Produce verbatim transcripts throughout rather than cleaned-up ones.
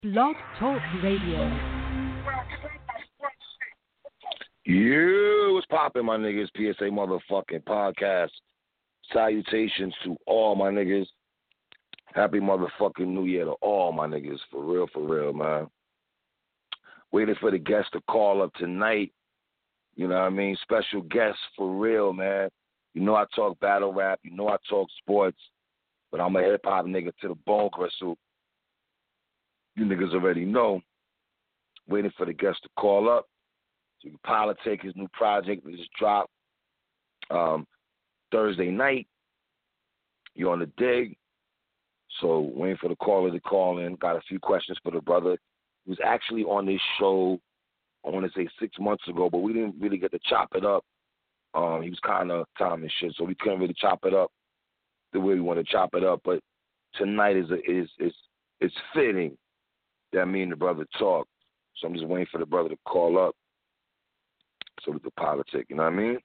Blog Talk Radio. You, what's poppin', my niggas? P S A motherfucking podcast. Salutations to all my niggas. Happy motherfucking New Year to all my niggas. For real, for real, man. Waiting for the guest to call up tonight. You know what I mean? Special guest for real, man. You know I talk battle rap. You know I talk sports. But I'm a hip-hop nigga to the bone, Crystal. You niggas already know. Waiting for the guest to call up. So you can politic his new project that just dropped um, Thursday night. You're on the dig. So waiting for the caller to call in. Got a few questions for the brother. He was actually on this show, I want to say six months ago, but we didn't really get to chop it up. Um, he was kind of time and shit, so we couldn't really chop it up the way we want to chop it up. But tonight is a, is is it's fitting that me and the brother talk. So I'm just waiting for the brother to call up so we can politic. You know what I mean?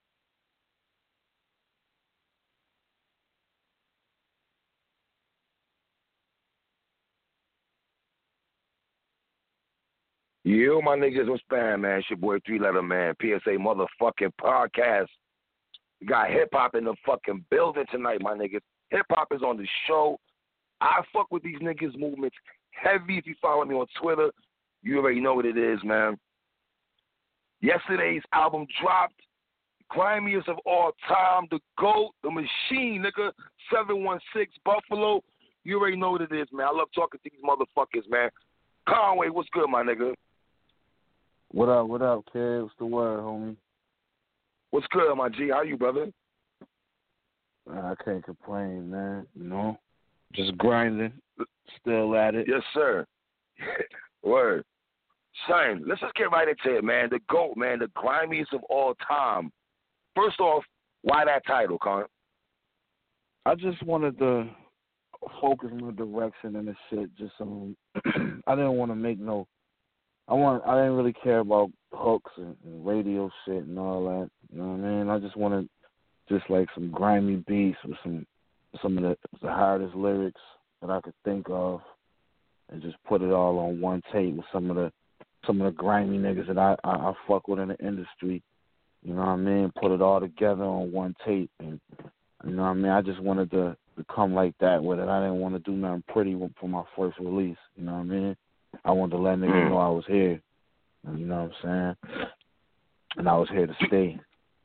Yo, my niggas, what's bad, man? It's your boy Three Letter Man, P S A motherfucking podcast. We got hip-hop in the fucking building tonight, my niggas. Hip-hop is on the show. I fuck with these niggas' movements heavy. If you follow me on Twitter, you already know what it is, man. Yesterday's album dropped. Grimiest of all time, the GOAT, the machine, nigga, seven one six Buffalo. You already know what it is, man. I love talking to these motherfuckers, man. Conway, what's good, my nigga? What up, what up, kid? What's the word, homie? What's good, my G? How you, brother? Man, I can't complain, man. You know, just grinding, still at it. Yes, sir. Word. Son, let's just get right into it, man. The GOAT, man, the grimiest of all time. First off, why that title, Con? I just wanted to focus on the direction and the shit. Just um, I didn't want to make no. I want. I didn't really care about hooks and, and radio shit and all that. You know what I mean? I just wanted just like some grimy beats with some some of the, the hardest lyrics that I could think of, and just put it all on one tape with some of the some of the grimy niggas that I, I, I fuck with in the industry. You know what I mean? Put it all together on one tape, and you know what I mean? I just wanted to, to come like that with it. I didn't want to do nothing pretty for my first release. You know what I mean? I wanted to let niggas Mm. know I was here. You know what I'm saying? And I was here to stay.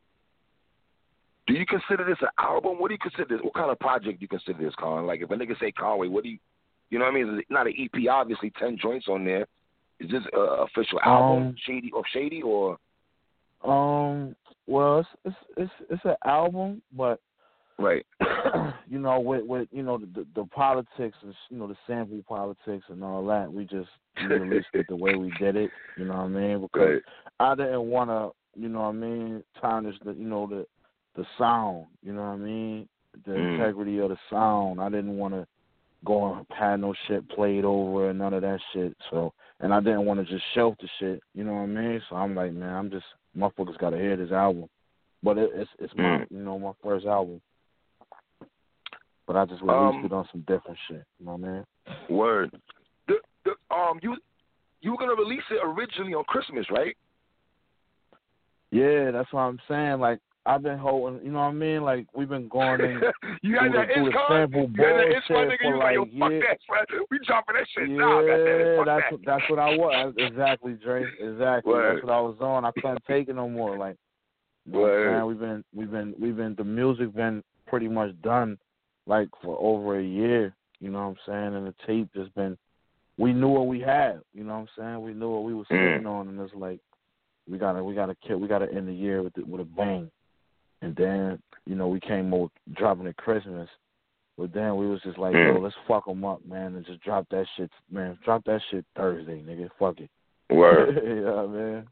Do you consider this an album? What do you consider this? What kind of project do you consider this, Con? Like, if a nigga say Conway, what do you, you know what I mean? It's not an E P, obviously, ten joints on there. Is this an official album, Um, Shady or Shady, or? Um, well, it's it's it's, it's an album, but Right. you know, with with you know the, the the politics and you know the sample politics and all that, we just we released it the way we did it. You know what I mean? Because Right. I didn't want to, you know what I mean, tarnish the you know the the sound. You know what I mean? The Mm. integrity of the sound. I didn't want to go and have no shit played over and none of that shit. So, and I didn't want to just shelf the shit. You know what I mean? So I'm like, man, I'm just motherfuckers got to hear this album. But it, it's it's my Mm. you know my first album. But I just released Um, it on some different shit. You know what I mean? Word. The, the, um, you you were gonna release it originally on Christmas, right? Yeah, that's what I'm saying. Like I've been holding, you know what I mean? Like we've been going in You had through that the, through itch, the Con? sample You had that itch, my bullshit nigga? for You was like, yo, like fuck years. that, man. We dropping that shit Yeah, now, goddamn. Fuck that's that. what, that's what I was. Exactly, Dre. Exactly. Word. That's what I was on. I couldn't take it no more. Like, you know what I'm saying? We've been, we've been, we've been. The music been pretty much done, like for over a year. You know what I'm saying? And the tape just been. We knew what we had. You know what I'm saying? We knew what we were sitting Mm. on, and it's like, we gotta, we gotta kill. We gotta end the year with it, with a bang. And then, you know, we came over dropping at Christmas. But then we was just like, Mm. yo, let's fuck them up, man, and just drop that shit, man. Drop that shit Thursday, nigga. Fuck it. Word. Yeah, man.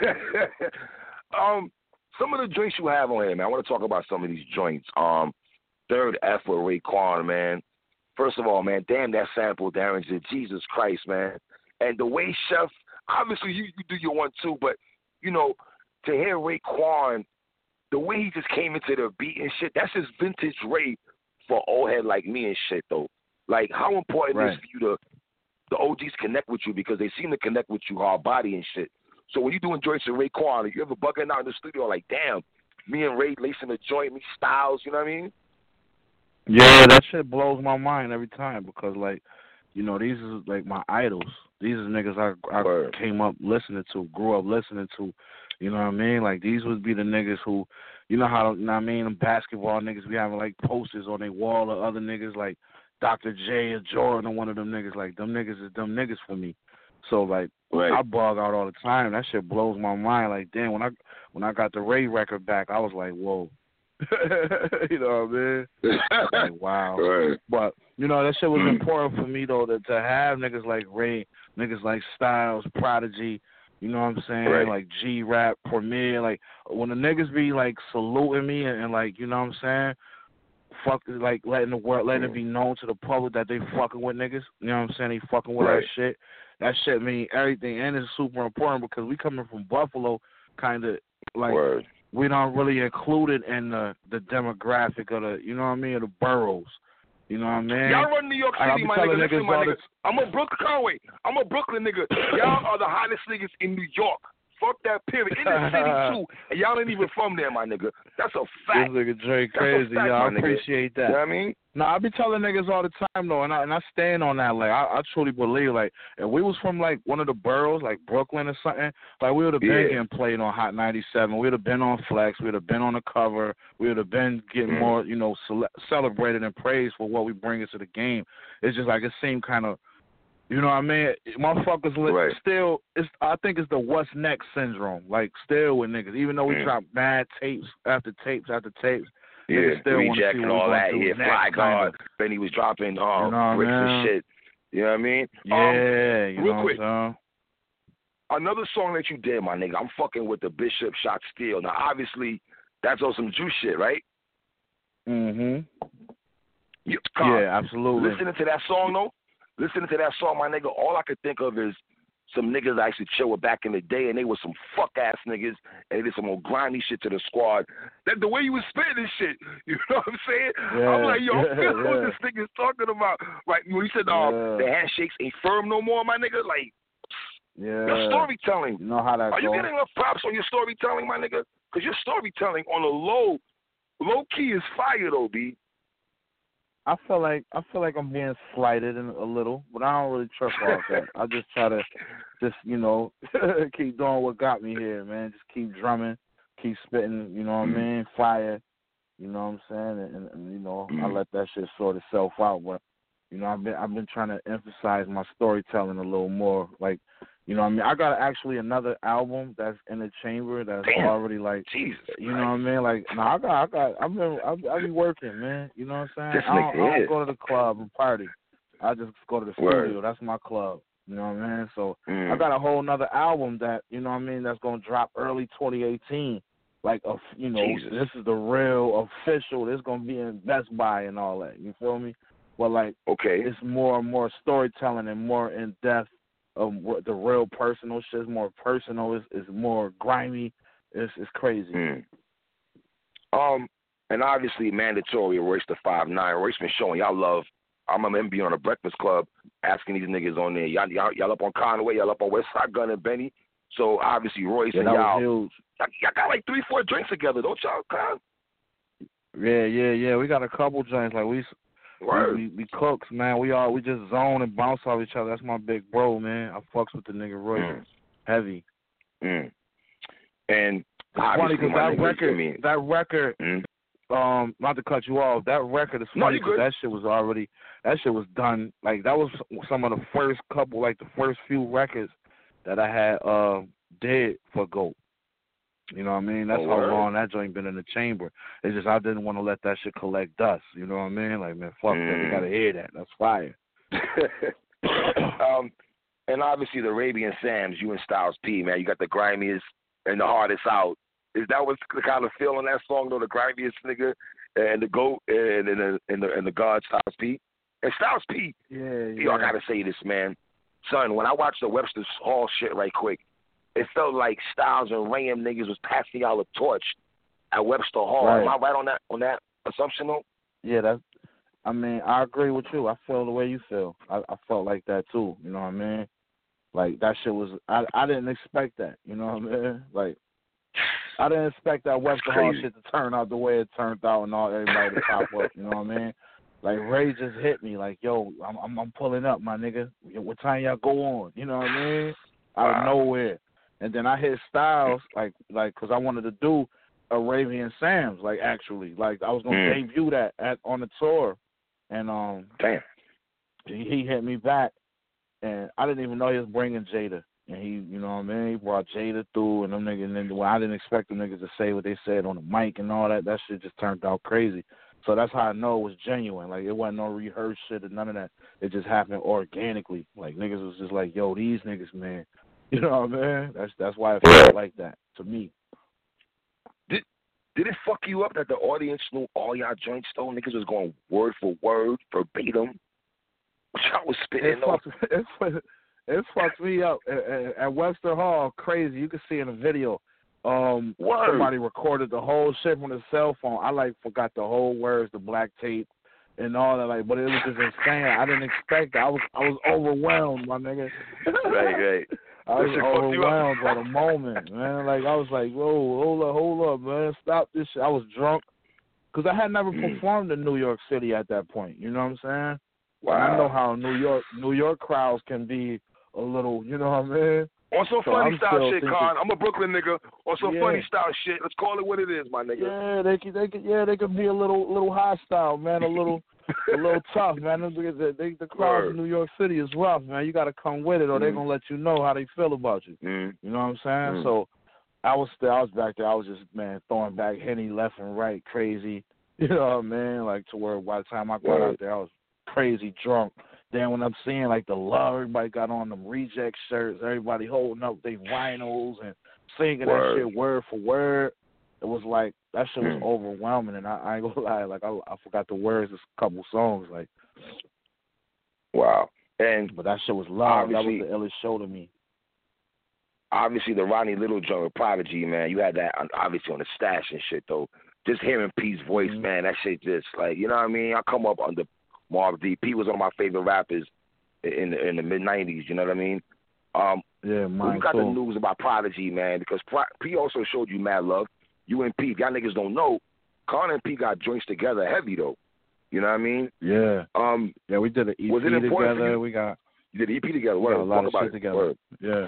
um, some of the joints you have on here, man. I want to talk about some of these joints. Um, Third F with Raekwon, man. First of all, man, damn that sample, Darren, Jesus Christ, man. And the way Chef, obviously you, you do your one too, but you know, to hear Raekwon, the way he just came into the beat and shit, that's just vintage Ray for old head like me and shit, though. Like, how important right. is it for you to the O Gs connect with you because they seem to connect with you hard body and shit. So when you doing joints with Raekwon, you ever bugging out in the studio like, damn, me and Ray lacing the joint, me Styles, you know what I mean? Yeah, that shit blows my mind every time because, like, you know, these is, like, my idols. These is niggas I, I came up listening to, grew up listening to, you know what I mean? Like, these would be the niggas who, you know how, you know what I mean, them basketball niggas be having, like, posters on their wall of other niggas, like Doctor J or Jordan or one of them niggas. Like, them niggas is them niggas for me. So, like, right. I bug out all the time. That shit blows my mind. Like, damn, when I when I got the Ray record back, I was like, whoa. You know what I mean? Like, wow. Right. But, you know, that shit was important for me, though, to, to have niggas like Ray, niggas like Styles, Prodigy, you know what I'm saying? Right. Like G-Rap, Premier. Like, when the niggas be, like, saluting me and, and, like, you know what I'm saying? Fuck, like, letting the world, letting it be known to the public that they fucking with niggas. You know what I'm saying? They fucking with right. that shit. That shit mean everything, and it's super important because we coming from Buffalo, kind of, like, Word. we don't really included in the, the demographic of the, you know what I mean, of the boroughs. You know what I mean? Y'all run New York City, my nigga. Listen, my nigga. I'm a Brooklyn, Conway. I'm a Brooklyn nigga. Y'all are the hottest niggas in New York. Fuck that period. In the city, too. And y'all ain't even from there, my nigga. That's a fact. This nigga Dre crazy, y'all. I appreciate that. You know what I mean? No, I be telling niggas all the time, though, and I, and I stand on that. Like, I, I truly believe, like, if we was from, like, one of the boroughs, like Brooklyn or something, like, we would have been yeah. getting played on Hot ninety-seven. We would have been on Flex. We would have been on the cover. We would have been getting mm. more, you know, cele- celebrated and praised for what we bring into the game. It's just like it seemed kind of, you know what I mean? Motherfuckers right. still, it's, I think it's the what's next syndrome. Like, still with niggas. Even though we mm. drop bad tapes after tapes after tapes, yeah, niggas still want to see and all that. Yeah, Fly Guard. Then he was dropping uh, you know bricks and shit. You know what I mean? Yeah, um, you real know quick, what I'm saying? Another song that you did, my nigga, I'm fucking with the Bishop Shot Steel. Now, obviously, that's on some juice shit, right? Mm-hmm. You, yeah, absolutely. Listening to that song, though, listening to that song, my nigga, all I could think of is some niggas I used to chill with back in the day, and they were some fuck-ass niggas, and they did some old grimy shit to the squad. That the way you was spitting this shit, you know what I'm saying? Yeah, I'm like, yo, yeah, I feel yeah. what this nigga's talking about. Like, when he said, uh, yeah. the handshakes ain't firm no more, my nigga, like, yeah. your storytelling. You know how that Are goes? you getting enough props on your storytelling, my nigga? Because your storytelling on the low, low key is fire, though, B. I feel like I feel like I'm being slighted in a little, but I don't really trip off that. I just try to, just you know, keep doing what got me here, man. Just keep drumming, keep spitting. You know what I mean? Fire. You know what I'm saying? And, and you know, I let that shit sort itself out. But you know, I've been I've been trying to emphasize my storytelling a little more. Like, you know what I mean? I got actually another album that's in the chamber that's Damn. already like, Jesus you know what I mean? Like, no, I got, I got, I've been, I've, I've been working, man. You know what I'm saying? This I don't, I don't is. go to the club and party. I just go to the Word. studio. That's my club. You know what I mean? So mm. I got a whole nother album that, you know what I mean, that's gonna drop early twenty eighteen. Like, a, you know, Jesus. this is the real official. This gonna be in Best Buy and all that. You feel me? But like, okay, it's more and more storytelling and more in depth. Um, the real personal shit is more personal. It's, it's more grimy. It's it's crazy. Mm. Um, and obviously mandatory Royce the five nine. Royce been showing y'all love. I remember him being on the Breakfast Club asking these niggas on there. Y'all, y'all, y'all up on Conway. Y'all up on West Side Gun and Benny. So obviously Royce yeah, and that y'all, was huge. y'all, y'all got like three, four drinks together, don't y'all? Con? Yeah, yeah, yeah. We got a couple drinks. Like we. Word. We, we, we cooks, man. We all we just zone and bounce off each other. That's my big bro, man. I fucks with the nigga Royce. Mm. Heavy. Mm. And it's funny because that niggas, record, I mean, that record, mm. um, not to cut you off, that record is funny because no, that shit was already, that shit was done. Like that was some of the first couple, like the first few records that I had uh did for GOAT. You know what I mean? That's oh, how word. long that joint been in the chamber. It's just I didn't want to let that shit collect dust. You know what I mean? Like, man, fuck mm. that. They got to hear that. That's fire. um, and obviously the Arabian Sams, you and Styles P, man, you got the grimiest and the hardest out. Is that what's the kind of feel on that song, though? The grimiest nigga and the GOAT and, and, the, and, the, and the God Styles P? And Styles P, yeah, yeah. yo, I got to say this, man. Son, when I watched the Webster Hall shit right quick, it felt like Styles and Ram niggas was passing y'all a torch at Webster Hall. Right. Am I right on that on that assumption though? Yeah, that's I mean, I agree with you. I feel the way you feel. I, I felt like that too. You know what I mean? Like that shit was. I I didn't expect that. You know what I mean? Like I didn't expect that Webster Hall shit to turn out the way it turned out and all everybody to pop up. You know what I mean? Like Ray just hit me. Like, yo, I'm I'm, I'm pulling up, my nigga. What time y'all go on? You know what I mean? Out wow. of nowhere. And then I hit Styles, like, like, cause I wanted to do Arabian Sam's, like, actually, like, I was gonna mm. debut that at on the tour, and um, damn, he, he hit me back, and I didn't even know he was bringing Jada, and he, you know what I mean, he brought Jada through, and them niggas, and then well, I didn't expect them niggas to say what they said on the mic and all that. That shit just turned out crazy. So that's how I know it was genuine. Like, it wasn't no rehearsed shit or none of that. It just happened organically. Like, niggas was just like, yo, these niggas, man. You know what I mean? That's that's why it felt like that to me. Did did it fuck you up that the audience knew all y'all joints though? Niggas was going word for word, verbatim. What y'all was spitting it fucked, it, it fucked me up. At, at Webster Hall, crazy. You can see in the video. Um, word. Somebody recorded the whole shit from his cell phone. I, like, forgot the whole words, the black tape, and all that, like, but it was just insane. I didn't expect that. I was I was overwhelmed, my nigga. Right, right. I was overwhelmed by the moment, man. Like, I was like, whoa, hold up, hold up, man. Stop this shit. I was drunk because I had never mm. performed in New York City at that point. You know what I'm saying? Wow. And I know how New York New York crowds can be a little, you know what I mean? On some so funny I'm style shit, thinking, Con. I'm a Brooklyn nigga. On some yeah. funny style shit. Let's call it what it is, my nigga. Yeah, they could, they could, yeah, they could be a little, little hostile, man. A little, a little tough, man. The, the, the crowds in New York City is rough, man. You got to come with it, or mm. they're gonna let you know how they feel about you. Mm. You know what I'm saying? Mm. So, I was still, I was back there. I was just, man, throwing back Henny left and right, crazy. You know what I mean? Like, to where by the time I got Word. out there, I was crazy drunk. Then when I'm seeing, like, the love, everybody got on them reject shirts, everybody holding up their vinyls and singing word. that shit word for word. It was like, that shit was mm. overwhelming, and I, I ain't gonna lie, like, I, I forgot the words of a couple songs, like. Wow. And but that shit was love. That was the illest show to me. Obviously, the Ronnie Little joint with Prodigy, man, you had that, obviously, on the Stash and shit, though. Just hearing P's voice, mm-hmm. man, that shit just, like, you know what I mean? I come up under Marv D. P was one of my favorite rappers in the, in the mid nineties. You know what I mean? Um, yeah, mine we got too. the news about Prodigy, man, because P also showed you mad love. You and P, if y'all niggas don't know, Con and P got joints together heavy though. You know what I mean? Yeah. Um, yeah, we did an E P was it important together. For you? We got you did an E P together. What? A lot Talk of about shit it. together. Word. Yeah.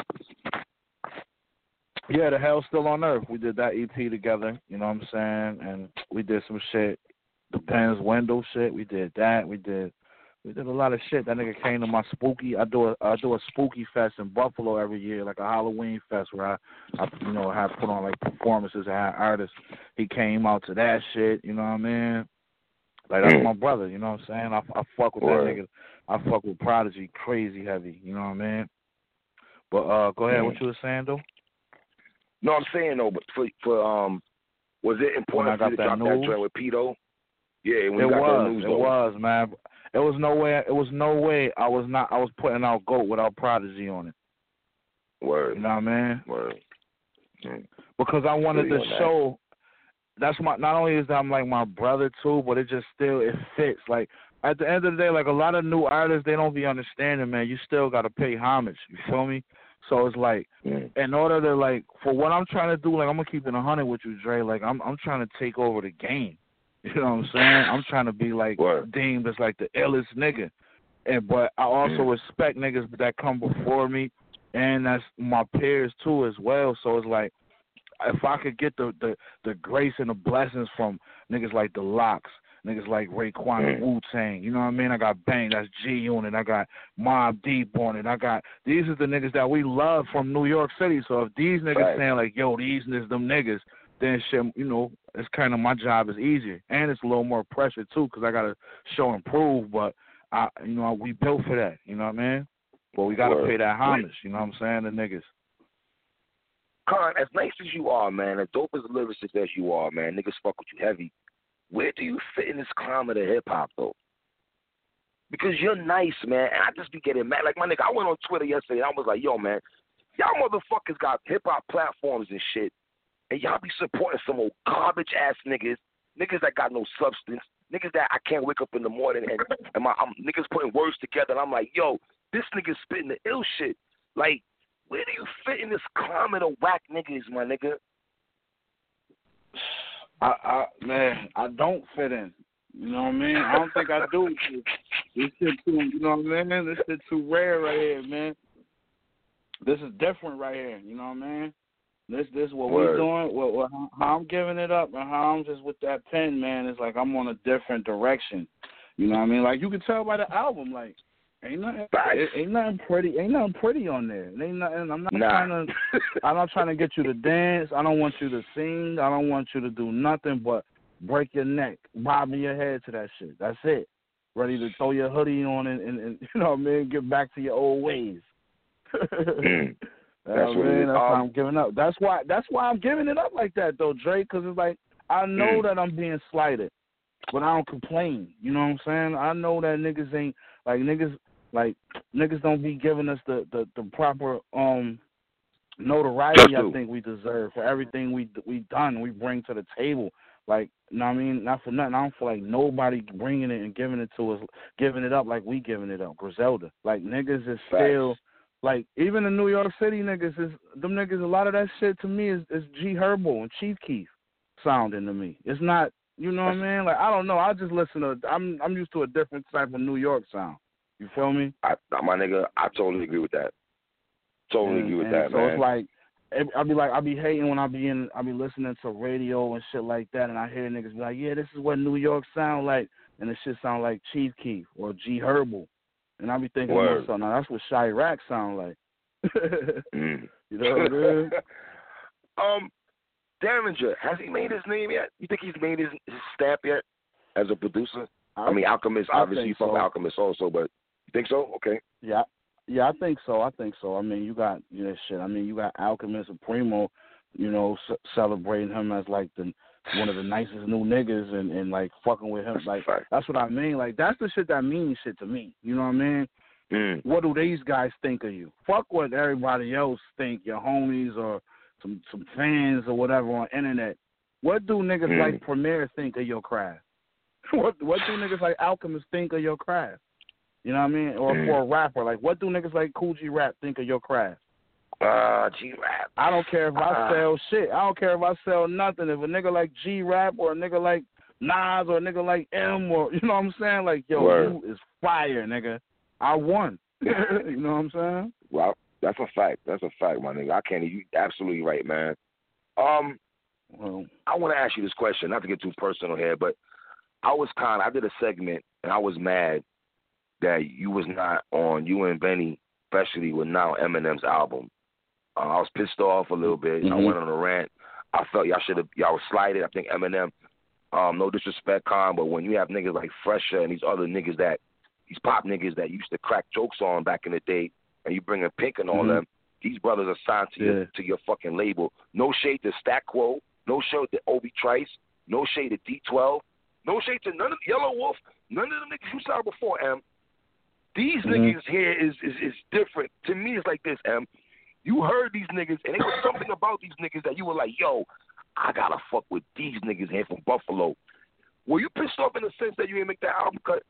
Yeah, The Hell's Still on Earth. We did that E P together. You know what I'm saying? And we did some shit. The Penn's Window shit. We did that. We did. We did a lot of shit. That nigga came to my spooky. I do a I do a spooky fest in Buffalo every year, like a Halloween fest where I, I you know, have put on like performances and had artists. He came out to that shit. You know what I mean? Like that's my brother. You know what I'm saying? I, I fuck with Word. that nigga. I fuck with Prodigy crazy heavy. You know what I mean? But uh, go ahead. Mm. What you were saying though? No, I'm saying though, but for for um, was it important for you to that drop news? that joint with Pito? Yeah, when it you got was. that news it though. was, man. It was no way. It was no way. I was not. I was putting out GOAT without Prodigy on it. Word. You know what I mean? Word. Mm. Because I wanted to that. show. That's my. Not only is that I'm like my brother too, but it just still it fits. Like at the end of the day, like a lot of new artists, they don't be understanding, man. You still got to pay homage. You feel me? So it's like, mm. in order to like, for what I'm trying to do, like I'm gonna keep it a hundred with you, Dre. Like I'm, I'm trying to take over the game. You know what I'm saying? I'm trying to be like Word. deemed as like the illest nigga, and but I also mm. respect niggas that come before me, and that's my peers too as well. So it's like, if I could get the the, the grace and the blessings from niggas like the Locks, niggas like Raekwon and Wu Tang, you know what I mean? I got Bang, that's G Unit. I got Mobb Deep on it. I got these are the niggas that we love from New York City. So if these niggas right. saying like, yo, these is them niggas, then shit, you know, it's kind of my job is easier, and it's a little more pressure too, because I gotta show and prove. But I, you know, we built for that. You know what I mean? But we gotta Word. pay that homage. You know what I'm saying? The niggas. Con, as nice as you are, man, as dope as a lyricist as you are, man, niggas fuck with you heavy. Where do you fit in this climate of hip hop though? Because you're nice, man, and I just be getting mad. Like my nigga, I went on Twitter yesterday and I was like, yo, man, y'all motherfuckers got hip hop platforms and shit. And y'all be supporting some old garbage ass niggas, niggas that got no substance, niggas that I can't wake up in the morning and, and my I'm, niggas putting words together, and I'm like, yo, this nigga's spitting the ill shit. Like, where do you fit in this climate of whack niggas, my nigga? I, I man, I don't fit in. You know what I mean? I don't think I do. This shit too, you know what I mean? This shit too rare right here, man. This is different right here. You know what I mean? This, this what Word. we doing. What, what, how I'm giving it up, and how I'm just with that pen, man. It's like I'm on a different direction. You know what I mean? Like you can tell by the album, like ain't nothing, it, ain't nothing pretty, ain't nothing pretty on there. It ain't nothing. I'm not nah. trying to. I'm not trying to get you to dance. I don't want you to sing. I don't want you to do nothing but break your neck, bobbing your head to that shit. That's it. Ready to throw your hoodie on and, and, and you know what I mean, get back to your old ways. mm. That's uh, what man, that's um, why I'm giving up. That's why. That's why I'm giving it up like that, though, Dre. Because it's like I know mm. that I'm being slighted, but I don't complain. You know what I'm saying? I know that niggas ain't like niggas. Like niggas don't be giving us the, the, the proper um notoriety I think we deserve for everything we we done. We bring to the table. Like, you know what I mean? Not for nothing. I don't feel like nobody bringing it and giving it to us, giving it up like we giving it up. Griselda. Like, niggas is still, like, even the New York City niggas, is them niggas, a lot of that shit to me is, is G Herbo and Chief Keef sounding to me. It's not, you know what I mean? Like, I don't know. I just listen to, I'm I'm used to a different type of New York sound. You feel me? I, my nigga, I totally agree with that. Totally and, agree with and that, so man. So it's like, I'll be like, I'll be hating when I be in, I'll be listening to radio and shit like that, and I hear niggas be like, yeah, this is what New York sound like, and the shit sound like Chief Keef or G Herbo, and I be thinking Word. to myself, now that's what Chirac sound like. mm. You know what I mean? um, Derringer, has he made his name yet? You think he's made his, his stamp yet as a producer? I, I mean, Alchemist, obviously, you fuck with Alchemist also, but you think so? Okay. Yeah. Yeah, I think so. I think so. I mean, you got, you know, shit. I mean, you got Alchemist and Primo, you know, c- celebrating him as, like, the one of the nicest new niggas and, and like, fucking with him. Like, that's what I mean. Like, that's the shit that means shit to me. You know what I mean? Mm. What do these guys think of you? Fuck what everybody else think, your homies or some, some fans or whatever on internet. What do niggas mm. like Premier think of your craft? what What do niggas like Alchemist think of your craft? You know what I mean? Or mm. for a rapper, like, what do niggas like Kool G Rap think of your craft? Uh, G Rap. I don't care if I uh, sell shit. I don't care if I sell nothing. If a nigga like G Rap or a nigga like Nas or a nigga like M or, you know what I'm saying? Like, yo, Word. you is fire, nigga. I won. You know what I'm saying? Well, that's a fact. That's a fact, my nigga. I can't. You absolutely right, man. Um, well, I want to ask you this question, not to get too personal here, but I was kind of, I did a segment and I was mad that you was not on, you and Benny, especially, were not on Eminem's album. Uh, I was pissed off a little bit. mm-hmm. I went on a rant. I felt y'all should have, y'all was slighted. I think Eminem, um, no disrespect, Con, but when you have niggas like Fresher and these other niggas that, these pop niggas that used to crack jokes on back in the day, and you bring in Pink and all mm-hmm. them, these brothers are signed to yeah. your to your fucking label. No shade to Stack Quo, no shade to Obi Trice, no shade to D twelve, no shade to none of Yellow Wolf, none of them niggas you saw before, M. These mm-hmm. niggas here is, is is different. To me, it's like this, M. You heard these niggas, and there was something about these niggas that you were like, yo, I gotta fuck with these niggas here from Buffalo. Were you pissed off in the sense that you didn't make that album cut?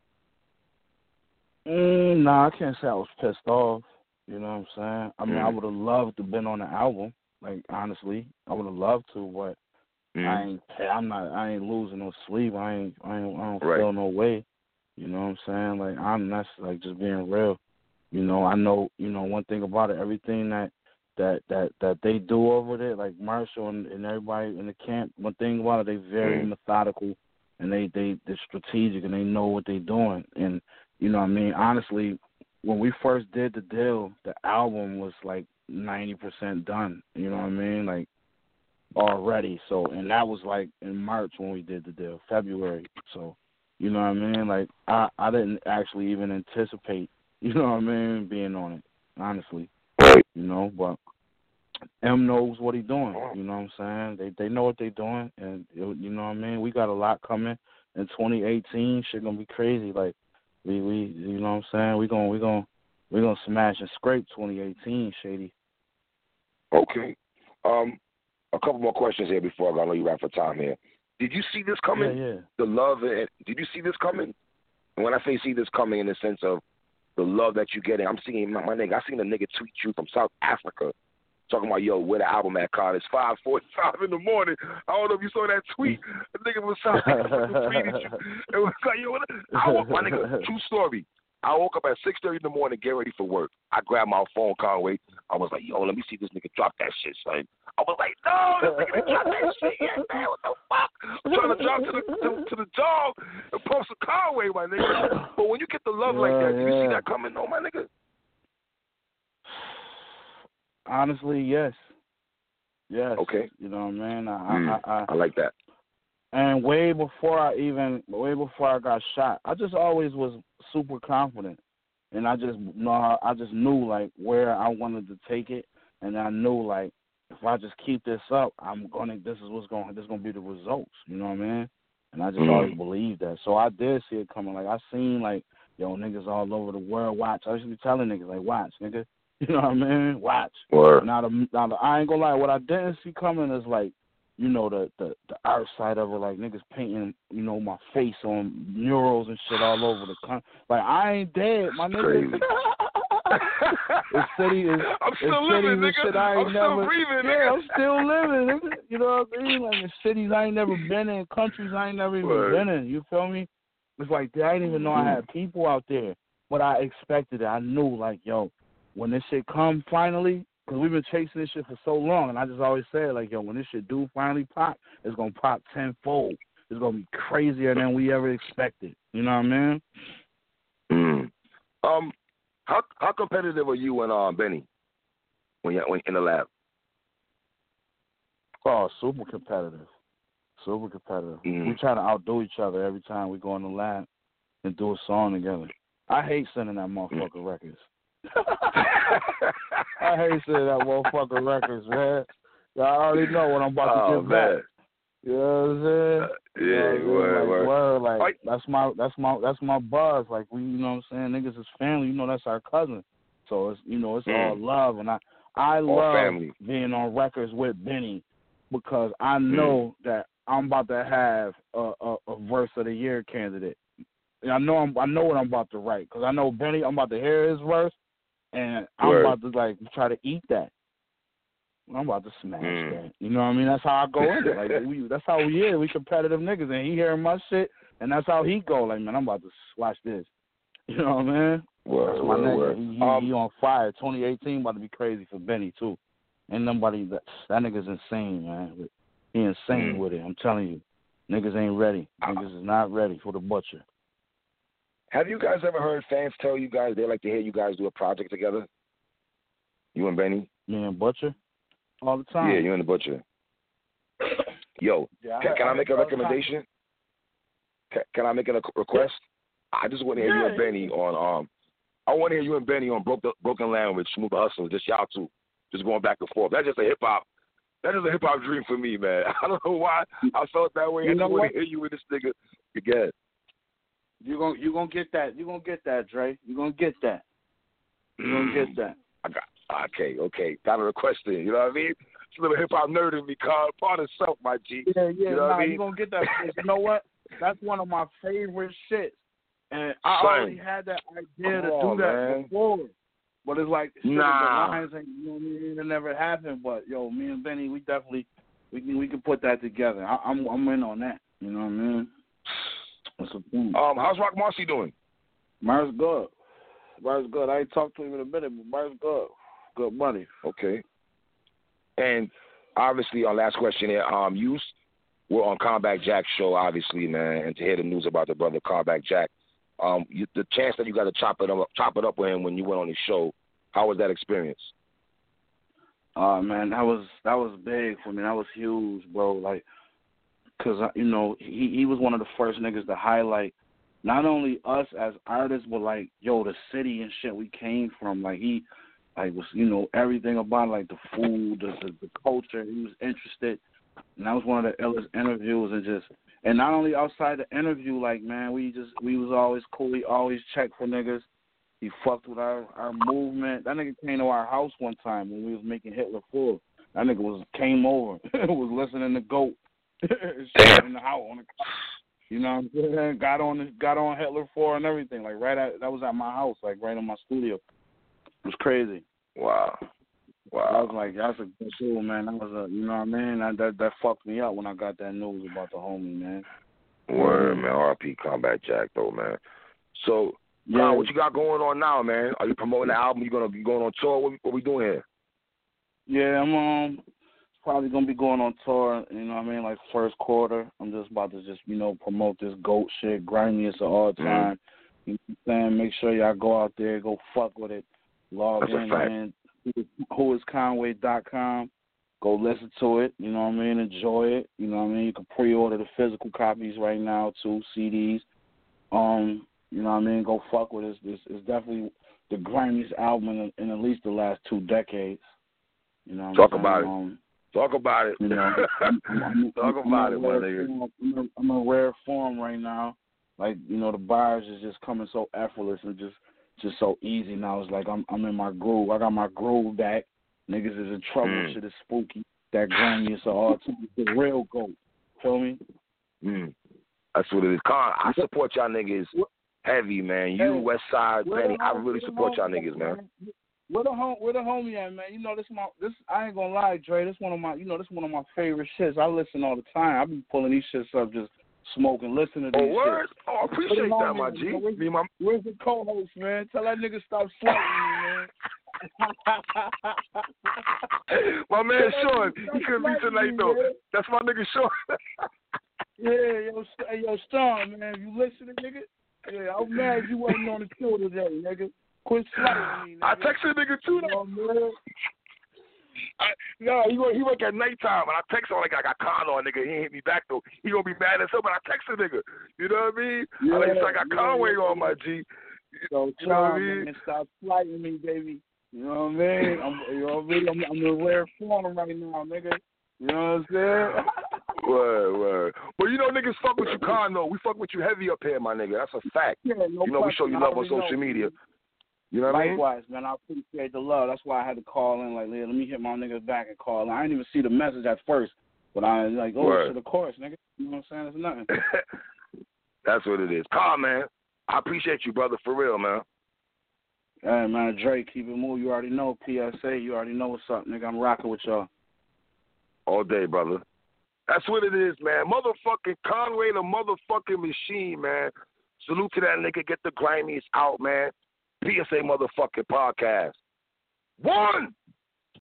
Mm, nah, I can't say I was pissed off. You know what I'm saying? I mean, mm. I would have loved to have been on the album. Like, honestly, I would have loved to, but mm. I ain't. I'm not. I ain't losing no sleep. I ain't. I ain't. I don't right. feel no way. You know what I'm saying? Like, I'm that's like just being real. You know, I know, you know, one thing about it, everything that that that, that they do over there, like Marshall and, and everybody in the camp, one thing about it, they very mm. methodical and they, they, they're strategic and they know what they're doing. And, you know what I mean, honestly, when we first did the deal, the album was like ninety percent done, you know what I mean? Like, already. So, and that was like in March when we did the deal, February. So, you know what I mean? Like, I, I didn't actually even anticipate, you know what I mean, being on it, honestly. Right. You know, but M knows what he's doing, you know what I'm saying? They they know what they're doing, and, it, you know what I mean? We got a lot coming in twenty eighteen. Shit gonna be crazy. Like, we, we you know what I'm saying? We're gonna, we gonna, we gonna smash and scrape twenty eighteen, Shady. Okay. Um, a couple more questions here before I go. I know you wrap for time here. Did you see this coming? Yeah, yeah. The love, and did you see this coming? And when I say see this coming in the sense of the love that you're getting, I'm seeing, my, my nigga, I seen a nigga tweet you from South Africa talking about, yo, where the album at, Card? It's five forty-five in the morning. I don't know if you saw that tweet. The nigga from South Africa tweeted you. It was like, yo, what I woke, my nigga, true story. I woke up at six thirty in the morning, get ready for work. I grabbed my phone, Conway. I was like, yo, let me see this nigga drop that shit, son. I was like, no, this nigga didn't drop that shit yet, man. What the fuck? I'm trying to drop to the to, to the dog and post a Conway, my nigga. But when you get the love yeah, like that, do you yeah. see that coming, though, my nigga? Honestly, yes. Yes. Okay. You know what I mean? I, mm, I, I, I like that. And way before I even, way before I got shot, I just always was super confident, and I just know, I just knew like where I wanted to take it, and I knew like if I just keep this up, I'm gonna. This is what's going. This is gonna be the results. You know what I mean? And I just mm. always believed that. So I did see it coming. Like I seen like yo niggas all over the world watch. I used to be telling niggas like watch, nigga. You know what I mean? Watch. Word. Now the, now the, I ain't gonna lie. What I didn't see coming is like. You know, the, the the art side of it, like niggas painting, you know, my face on murals and shit all over the country. Like, I ain't dead, my nigga. The city is, I'm still living, nigga. Shit I ain't I'm never, still breathing, yeah, nigga. I'm still living, nigga. You know what I mean? Like, in cities I ain't never been in, countries I ain't never even Word. been in. You feel me? It's like, I didn't even know I had people out there. But I expected it. I knew, like, yo, when this shit come finally, because we've been chasing this shit for so long, and I just always say, like, yo, when this shit do finally pop, it's going to pop tenfold. It's going to be crazier than we ever expected. You know what I mean? Mm. Um, how how competitive are you and uh, Benny when you're when in the lab? Oh, super competitive. Super competitive. Mm. We try to outdo each other every time we go in the lab and do a song together. I hate sending that motherfucker mm. records. I hate saying that motherfucking records, man. I already know what I'm about oh, to get man. back. You know what I'm saying? Uh, yeah, you know word, like, word. word, like right. that's my that's my that's my buzz. Like we, you know what I'm saying? Niggas is family. You know that's our cousin. So it's you know it's mm. all love, and I I all love family. being on records with Benny because I know mm. that I'm about to have a, a, a verse of the year candidate. And I know I'm I know what I'm about to write because I know Benny. I'm about to hear his verse. And I'm Word. about to, like, try to eat that. I'm about to smash mm. that. You know what I mean? That's how I go in it. Like, we, that's how we is. We competitive niggas. And he hearing my shit, and that's how he go. Like, man, I'm about to watch this. You know what I mean? Word, that's my word, nigga. word. He, he, um, he on fire. twenty eighteen about to be crazy for Benny, too. Ain't nobody, that, that nigga's insane, man. He insane mm. with it. I'm telling you. Niggas ain't ready. Niggas is not ready for the butcher. Have you guys ever heard fans tell you guys they like to hear you guys do a project together? You and Benny? Me and Butcher? All the time. Yeah, you and the Butcher. Yo, yeah, can, I, can I, I make a recommendation? Can, can I make a request? Yeah. I just want to hear yeah, you and Benny on, um, I want to hear you and Benny on Broken, Broken Land with Smooth Hustle, just y'all two, just going back and forth. That's just a hip-hop. That is a hip-hop dream for me, man. I don't know why I felt that way. You I just want to hear you with this nigga again. You're going you gonna get that. You're going to get that, Dre. You're going to get that. You're going to get that. I got Okay, okay. Got a request in. You know what I mean? It's a little hip hop nerd in me, Carl. Part of self, my G. Yeah, yeah. You know nah, I mean? You're going to get that. You know what? That's one of my favorite shits. And I Son, already had that idea to on, do that man. before. But it's like, shit, nah. the lines ain't, you know what I mean? It never happened. But, yo, me and Benny, we definitely, we can we can put that together. I, I'm I'm in on that. You know what I mean? That's a thing. Um, how's Rock Marcy doing? Mar's good. Mar's good. I ain't talked to him in a minute, but Mar's good. Good money. Okay. And obviously, our last question here, um, you were on Combat Jack's show, obviously, man, and to hear the news about the brother Combat Jack, um, you, the chance that you got to chop it up, chop it up with him when you went on his show, how was that experience? Uh, man, that was that was big for me. That was huge, bro. Like, cause you know he he was one of the first niggas to highlight not only us as artists, but like yo the city and shit we came from. Like he. Like was you know everything about like the food, the, the the culture. He was interested, and that was one of the illest interviews. And just and not only outside the interview, like man, we just we was always cool. We always checked for niggas. He fucked with our, our movement. That nigga came to our house one time when we was making Hitler Full. That nigga was came over, was listening to GOAT Shit in the house on the you know what I'm saying? Got on the, got on Hitler four and everything. Like right at that was at my house, like right in my studio. It was crazy. Wow. Wow. I was like, that's a good deal, man. That was a you know what I mean? That, that that fucked me up when I got that news about the homie, man. Word, man. R I P Combat Jack though, man. So yeah. Kyle, what you got going on now, man? Are you promoting the album? You gonna be going on tour? What, what we doing here? Yeah, I'm um probably gonna be going on tour, you know what I mean, like first quarter. I'm just about to just, you know, promote this GOAT shit, grimiest of all time. Mm-hmm. You know what I'm saying? Make sure y'all go out there, go fuck with it. Log That's in, man. who is conway dot com. Go listen to it, you know what I mean, enjoy it. You know what I mean? You can pre order the physical copies right now too, C Ds. Um, you know what I mean? Go fuck with it. It's, it's definitely the grimiest album in, in at least the last two decades. You know what Talk I'm about um, it. Talk about it. You know, I'm, I'm, Talk I'm, about I'm it, my nigga. I'm, I'm in rare form right now. Like, you know, the bars is just coming so effortless and just just so easy now. It's like I'm I'm in my groove. I got my groove back. Niggas is in trouble. Mm. Shit is spooky. That grimiest of all time. The real GOAT. Feel me? Mm. That's what it is. Con, I support y'all niggas heavy, man. You, hey, West Side, Benny, I really support y'all niggas, man. Where the home, where the homie at, man? You know this my this. I ain't gonna lie, Dre. This one of my, you know, this one of my favorite shits. I listen all the time. I be pulling these shits up, just smoking, listening to these. Oh, word? Shits. Oh, I appreciate that, my G. Where's, Me, my... where's the co-host, man? Tell that nigga stop slapping me, man. My man Sean, he couldn't be tonight though. Man. That's my nigga Sean. Yeah, yo, hey, yo, Sean, man, you listening, nigga? Yeah, I'm mad you wasn't on the show today, nigga. Quit slapping me, nigga. I texted nigga too, though. Man. I, no, he he work at nighttime, and I text him like I got con on, nigga. He ain't hit me back though. He gonna be mad as hell, but I text the nigga. You know what I mean? Yeah, I like, I got yeah, Conway yeah. on my G. So, you know what I mean? Man, stop slighting me, baby. You know what I mean? I'm, you know what I mean? I'm, I'm in rare form right now, nigga. You know what I'm saying? Word, word. Well, you know, niggas fuck with you, con though. We fuck with you heavy up here, my nigga. That's a fact. Yeah, no you know, we show you love on social know. media. You know what I mean? Likewise, man. I appreciate the love. That's why I had to call in. Like, yeah, let me hit my niggas back and call in. I didn't even see the message at first, but I was like, oh, Word. shit, of course, nigga. You know what I'm saying? It's nothing. That's what it is. Con, man. I appreciate you, brother, for real, man. Hey, man, Drake, keep it moving. You already know P S A. You already know what's up, nigga. I'm rocking with y'all. All day, brother. That's what it is, man. Motherfucking Conway, the motherfucking machine, man. Salute to that nigga. Get the grimiest out, man. P S A motherfucking podcast. One.